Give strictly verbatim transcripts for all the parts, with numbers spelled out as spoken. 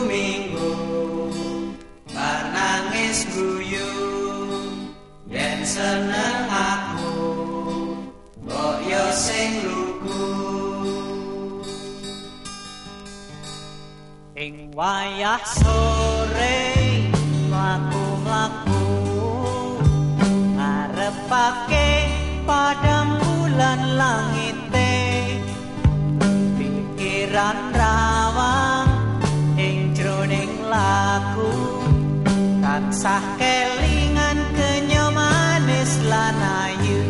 minggu bar nangis guyu yen seneng aku kok yo sing lugu ing wayah sore mlaku-mlaku ngarepake padang bulan langite pikiran rawang ing jroning laku tansah kelingan kenya manis lan ayu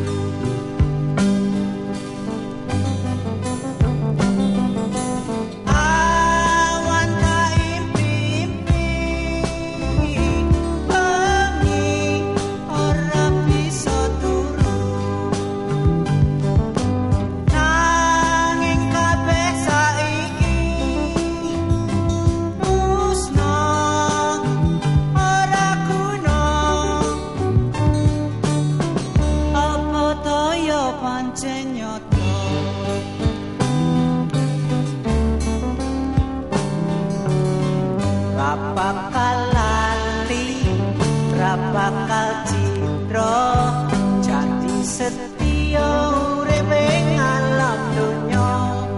awan kaimpi-impi bengi ora bisa turu nanging kabeh saiki musna ora guna apa toyo pancen nyata ra bakal lali ra bakal citra jati setia urip ing alam donya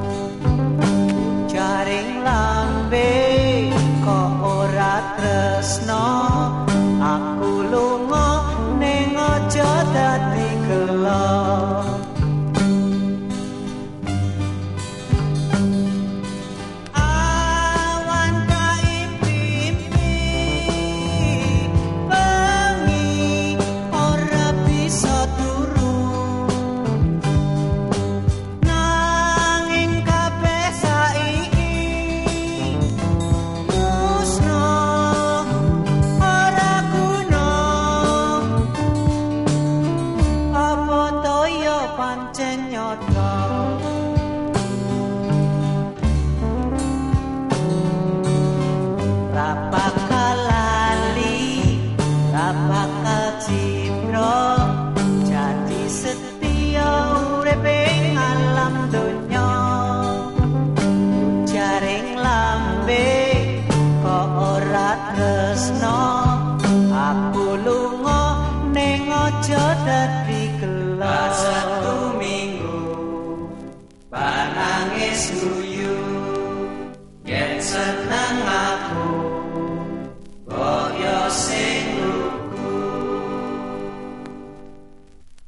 jaring lambe kok ora tresno aku lunga ning aja dadi gelo awan kaimpi-impi bengi ora bisa turu nanging kabeh saiki musna ora guna apa toyo pancen nyata ra bakal lali ra bakal citra jati setia urip ing alam donya